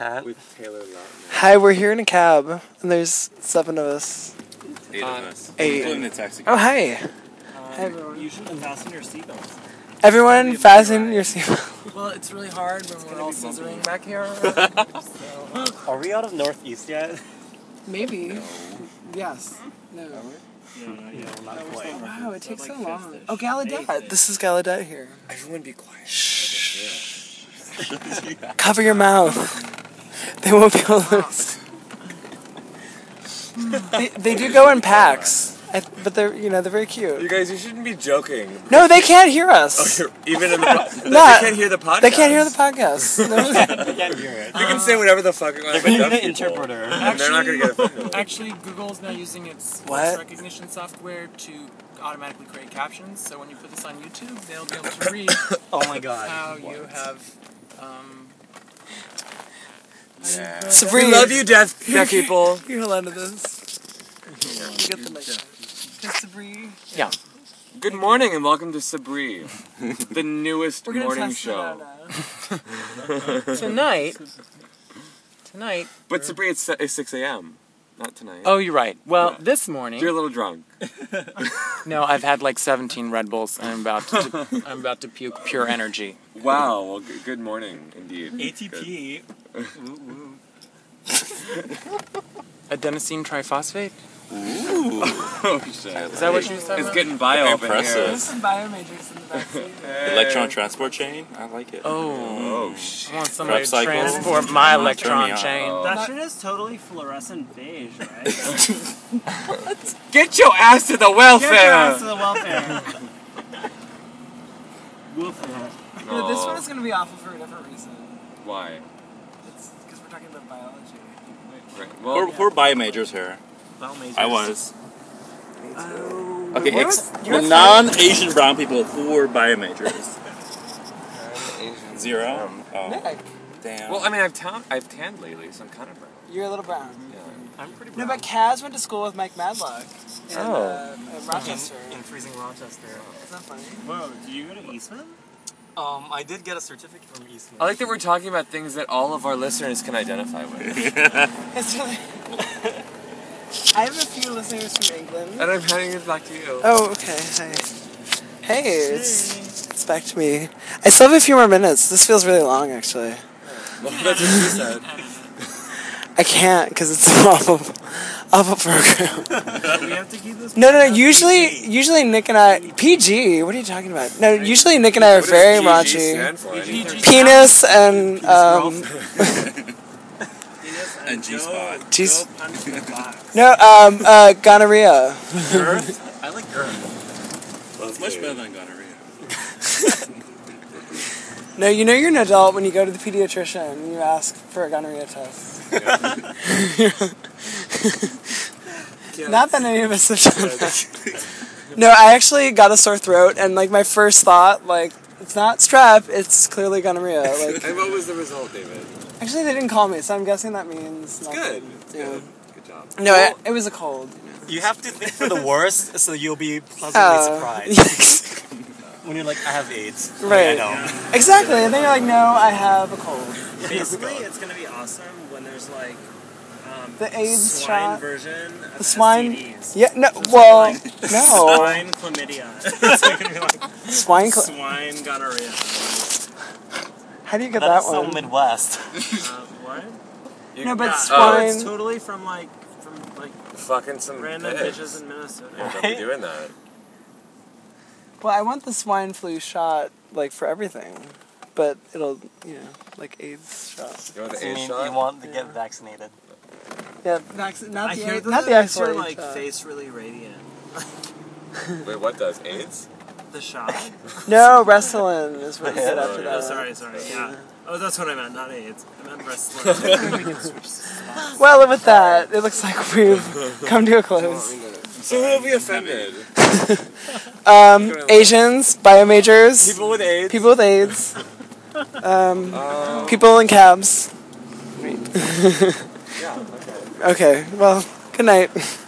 With Taylor Lautner. Hi, we're here in a cab, and there's 7 of us. 8 of us. 8. Including the taxi. Oh, hi. Hi, everyone. You should fasten your seatbelts. Everyone, fasten your seatbelt. Well, it's really hard when we're all scissoring back here. Are we out of Northeast yet? Maybe. No. Yes. No. Yeah, not quite. Wow, it takes so long. Oh, Gallaudet. This is Gallaudet here. Everyone be quiet. Shh. Cover your mouth. They won't be able to listen. They do go in packs, but they're they're very cute. You guys, you shouldn't be joking. No, they can't hear us. Oh, even in the No, they can't hear the podcast. They can't hear the podcast. No. They can't hear it. You can say whatever the fuck. They're going to need an interpreter. And they're not going to get offended. Actually, Google's now using its voice recognition software to automatically create captions. So when you put this on YouTube, they'll be able to read. Oh my god. How you have. Sabrina, We love you, deaf people. You're allowed to this. You get the mic. Sabrina. Yeah. Good morning and welcome to Sabri, the newest morning show. Tonight. But Sabri, it's 6 a.m. Not tonight. Oh, you're right. Well, Yeah. this morning. You're a little drunk. No, I've had like 17 Red Bulls, and I'm about to puke pure energy. Wow. Well, good morning, indeed. ATP. Adenosine triphosphate? Oh shit. Is that what you said? It's getting bio up in Impressive. here. There's some bio majors in the backseat. Electron transport chain? I like it. Oh I shit. want somebody to Cycle. transport my Turn electron me on. chain. That shit is totally fluorescent beige, right? Get your ass to the Get your welfare. ass to the welfare. Welfare. No, this one is going to be awful for a different reason. Why? It's because we're talking about biology. Right. Well, We're bio majors here. Well, majors. I was. Oh. Okay, You're the non-Asian brown people who were bio majors. 0? Oh, Nick, damn. well, I mean, I've tanned lately, so I'm kind of brown. you're a little brown. Yeah. I'm pretty No, brown. but Kaz went to school with Mike Madlock in Oh. Rochester. In freezing Rochester. Isn't that funny? Whoa, do you go to Eastman? I did get a certificate from Eastman. I like that we're talking about things that all of our listeners can identify with. It's really... I have a few listeners from England. And I'm handing it back to you. Oh, okay. Hi. Hey, it's back to me. I still have a few more minutes. This feels really long, actually. Well, that's what she said. I can't because it's an awful program. We have to keep this. No. Usually Nick and I PG. What are you talking about? No, usually Nick and I are What does very PG raunchy. stand for? Anything? Penis and And G-spot. G's- Go punch in the box. no gonorrhea. Girth? I like girth. Well, it's much better than gonorrhea. No, you know you're an adult when you go to the pediatrician and you ask for a gonorrhea test. Not that any of us have done that. No, I actually got a sore throat, and like my first thought, like, it's not strep, it's clearly gonorrhea. Like, And what was the result, David? actually, they didn't call me, so I'm guessing that means nothing. Good. It's Yeah. good. Good job. No, it was a cold. You have to think for the worst, so you'll be pleasantly surprised. When you're like, I have AIDS. Right. I know. Exactly, and then you're like, no, I have a cold. Basically, it's gonna be awesome when there's like The AIDS swine shot. version of The swine. STDs. Yeah, no, well, no. Swine chlamydia. It's gonna be like Swine. swine gonorrhea. How do you get that one? Midwest. What? No, but Yeah, swine. it's totally from like Fucking some random pigs. bitches in Minnesota. Yeah, don't be doing that. Well, I want the swine flu shot, like, for everything. But it'll, like AIDS shot. You want the AIDS shot? want to get vaccinated. Yeah, not I the hear AIDS, that not the makes actual your AIDS like shot. face really radiant. Wait, what does? AIDS? The shot. No, wrestling is what you get after Oh, that. Oh, sorry. Yeah. Oh, that's what I meant. Not AIDS. I meant wrestling. Well, with that, it looks like we've come to a close. So who have we offended? Asians, bio majors, People with AIDS? people with AIDS, people in cabs. Yeah, okay. Okay, well, good night.